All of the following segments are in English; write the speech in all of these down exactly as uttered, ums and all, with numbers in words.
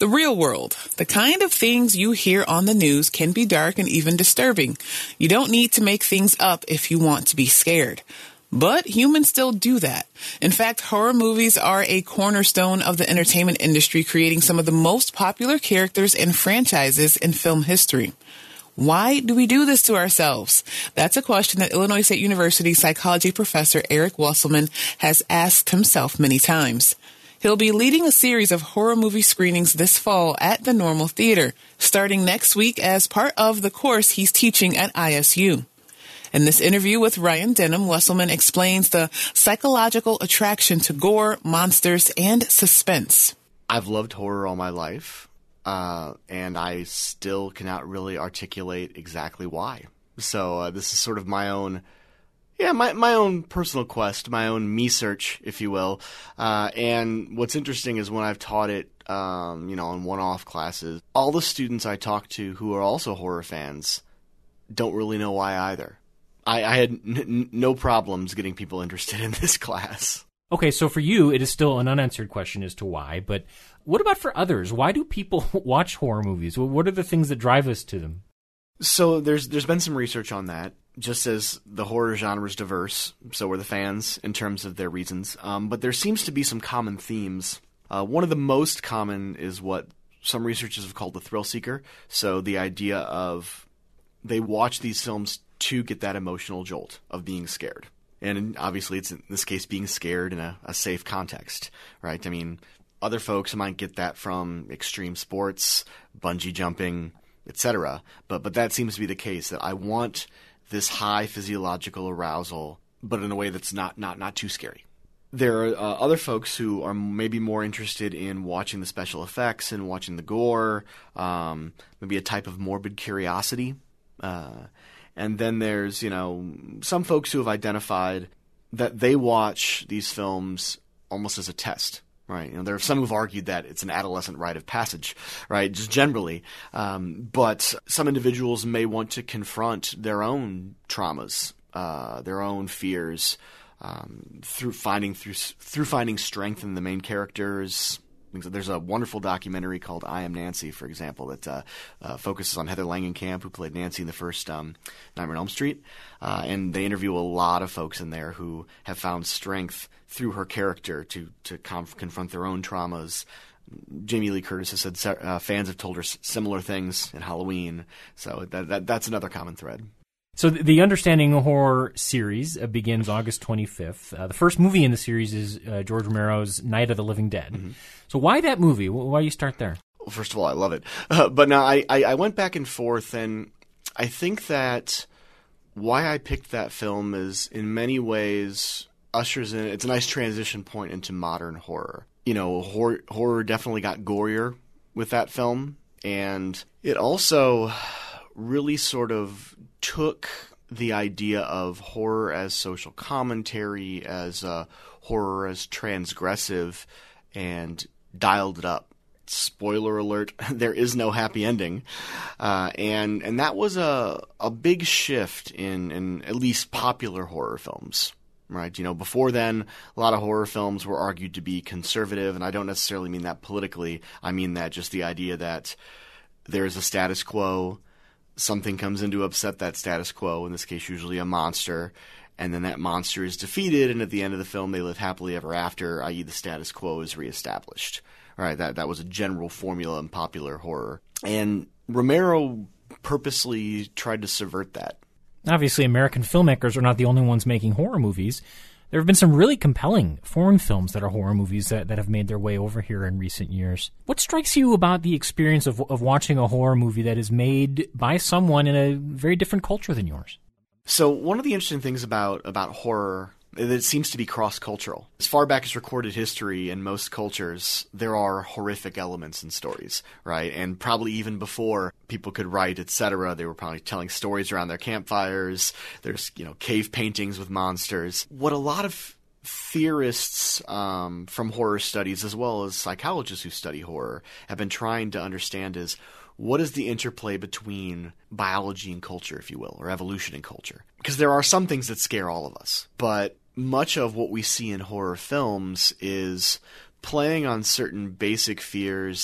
The real world. The kind of things you hear on the news can be dark and even disturbing. You don't need to make things up if you want to be scared. But humans still do that. In fact, horror movies are a cornerstone of the entertainment industry, creating some of the most popular characters and franchises in film history. Why do we do this to ourselves? That's a question that Illinois State University psychology professor Eric Wesselman has asked himself many times. He'll be leading a series of horror movie screenings this fall at the Normal Theater, starting next week as part of the course he's teaching at I S U. In this interview with Ryan Denham, Wesselman explains the psychological attraction to gore, monsters, and suspense. I've loved horror all my life, uh, and I still cannot really articulate exactly why. So uh, this is sort of my own, yeah, my, my own personal quest, my own me search, if you will. Uh, and what's interesting is when I've taught it, um, you know, in one-off classes, all the students I talk to who are also horror fans don't really know why either. I, I had n- no problems getting people interested in this class. Okay, so for you, it is still an unanswered question as to why, but what about for others? Why do people watch horror movies? What are the things that drive us to them? So there's there's been some research on that, just as the horror genre is diverse, so are the fans in terms of their reasons. Um, but there seems to be some common themes. Uh, one of the most common is what some researchers have called the thrill seeker. So the idea of they watch these films to get that emotional jolt of being scared. And obviously it's in this case being scared in a, a safe context, right? I mean, other folks might get that from extreme sports, bungee jumping, et cetera. But but that seems to be the case, that I want this high physiological arousal, but in a way that's not not, not too scary. There are uh, other folks who are maybe more interested in watching the special effects and watching the gore, um, maybe a type of morbid curiosity. Uh And then there's, you know, some folks who have identified that they watch these films almost as a test, right? You know, there are some who've argued that it's an adolescent rite of passage, right, just generally. Um, but some individuals may want to confront their own traumas, uh, their own fears, um, through finding through through finding strength in the main characters. There's a wonderful documentary called I Am Nancy, for example, that uh, uh, focuses on Heather Langenkamp, who played Nancy in the first um, Nightmare on Elm Street. Uh, and they interview a lot of folks in there who have found strength through her character to, to conf- confront their own traumas. Jamie Lee Curtis has said uh, fans have told her s- similar things in Halloween. So that, that that's another common thread. So the Understanding Horror series uh, begins August twenty-fifth. Uh, the first movie in the series is uh, George Romero's Night of the Living Dead. Mm-hmm. So why that movie? Why do you start there? Well, first of all, I love it. Uh, but now I, I, I went back and forth, and I think that why I picked that film is in many ways ushers in – it's a nice transition point into modern horror. You know, horror, horror definitely got gorier with that film, and it also really sort of – took the idea of horror as social commentary, as uh, horror as transgressive, and dialed it up. Spoiler alert, there is no happy ending. Uh, and and that was a a big shift in, in at least popular horror films. Right? You know, before then, a lot of horror films were argued to be conservative, and I don't necessarily mean that politically. I mean that just the idea that there's a status quo, something comes in to upset that status quo, in this case usually a monster, and then that monster is defeated, and at the end of the film they live happily ever after, that is the status quo is reestablished. All right, that, that was a general formula in popular horror. And Romero purposely tried to subvert that. Obviously, American filmmakers are not the only ones making horror movies. There have been some really compelling foreign films that are horror movies that, that have made their way over here in recent years. What strikes you about the experience of, of watching a horror movie that is made by someone in a very different culture than yours? So one of the interesting things about, about horror is that it seems to be cross-cultural. As far back as recorded history, in most cultures, there are horrific elements in stories, right? And probably even before people could write, et cetera, they were probably telling stories around their campfires. There's, you know, cave paintings with monsters. What a lot of theorists um, from horror studies, as well as psychologists who study horror, have been trying to understand is, what is the interplay between biology and culture, if you will, or evolution and culture? Because there are some things that scare all of us, but much of what we see in horror films is playing on certain basic fears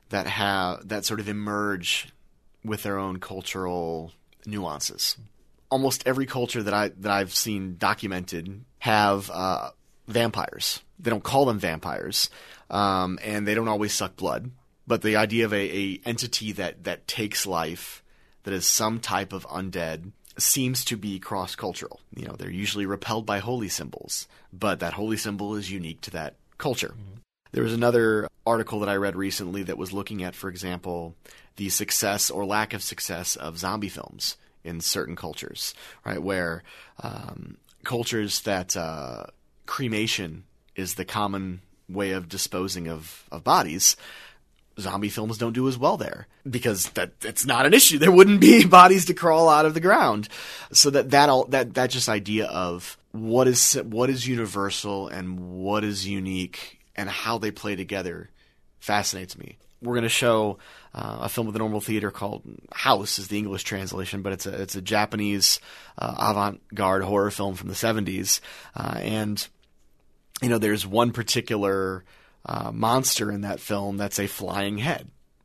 that have that sort of emerge with their own cultural nuances. Almost every culture that I that I've seen documented have uh, vampires. They don't call them vampires, um, and they don't always suck blood. But the idea of a, a entity that, that takes life, that is some type of undead, seems to be cross-cultural. You know, they're usually repelled by holy symbols, but that holy symbol is unique to that culture. Mm-hmm. There was another article that I read recently that was looking at, for example, the success or lack of success of zombie films in certain cultures, right? Where um, cultures that uh, cremation is the common way of disposing of, of bodies, zombie films don't do as well there because that it's not an issue. There wouldn't be bodies to crawl out of the ground. So that that all, that that just idea of what is what is universal and what is unique and how they play together fascinates me. We're going to show uh, a film at the Normal Theater called House is the English translation, but it's a it's a Japanese uh, avant-garde horror film from the seventies, uh, and you know there's one particular Uh, monster in that film that's a flying head,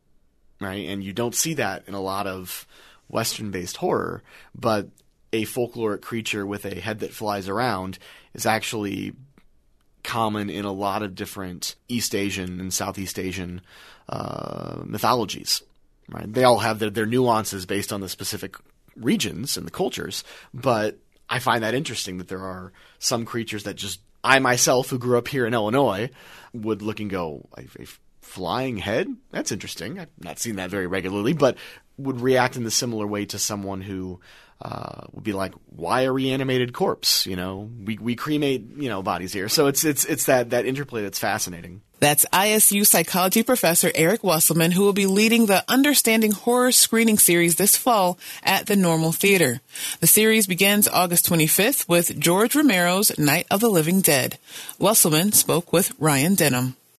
right? And you don't see that in a lot of Western-based horror, but a folkloric creature with a head that flies around is actually common in a lot of different East Asian and Southeast Asian uh, mythologies, right? They all have their, their nuances based on the specific regions and the cultures, but I find that interesting that there are some creatures that just I myself, who grew up here in Illinois, would look and go, a, a flying head? That's interesting. I've not seen that very regularly, but would react in the similar way to someone who uh, would be like, why a reanimated corpse? You know, we we cremate, you know, bodies here. So it's it's it's that, that interplay that's fascinating. That's I S U psychology professor Eric Wesselman, who will be leading the Understanding Horror screening series this fall at the Normal Theater. The series begins August twenty-fifth with George Romero's Night of the Living Dead. Wesselman spoke with Ryan Denham.